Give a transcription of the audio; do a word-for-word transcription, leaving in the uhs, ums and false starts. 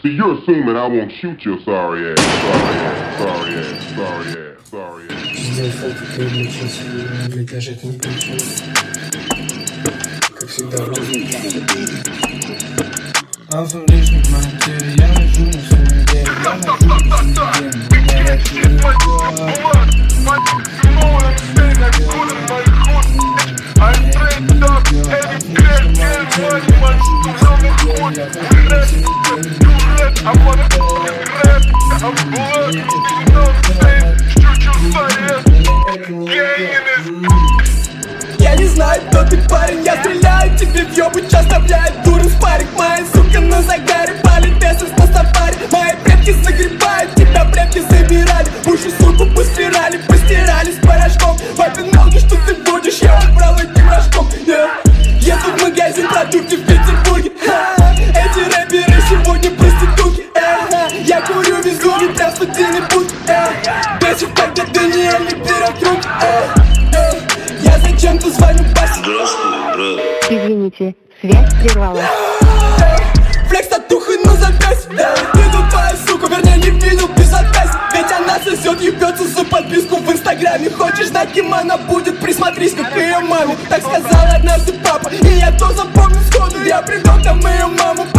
So you're assuming I won't shoot your sorry ass, sorry ass, sorry ass, sorry ass, sorry ass. Сделать фото, переключить, блядь, даже это не получилось. Как всегда, Алфа в лишних материи, я нажу на свою идею, я нажу на свою идею. Я хочу не Я не знаю, кто ты, парень, я стреляю тебе в ёбу, оставляет дуру спарик. Моя сука на загаре, палит эссенс на сафари. Мои предки загребают, тебя предки забирали. Уши, суку, по спирали, постирали с порошком. Папе ноги, что ты будешь, я убрал этим рожком. yeah. Еду в магазин продукты в Петербурге. Ха, эти рэперы сегодня проститутки. Ага, я курю везу, ветра в студийный путь. Бесит, когда Даниэль не берет руки. Я зачем-то звоню Басе. Извините, связь прервалась. Флекс татухой на запястье. Видел твою суку, вернее не видел без отказа. Ведь она сосет, ебется за подписку в инстаграме. Хочешь знать, кем она будет? Присмотрись, как к ее маме. Так сказал однажды папа, и я то запомнил сходу. Я привел там ее маму.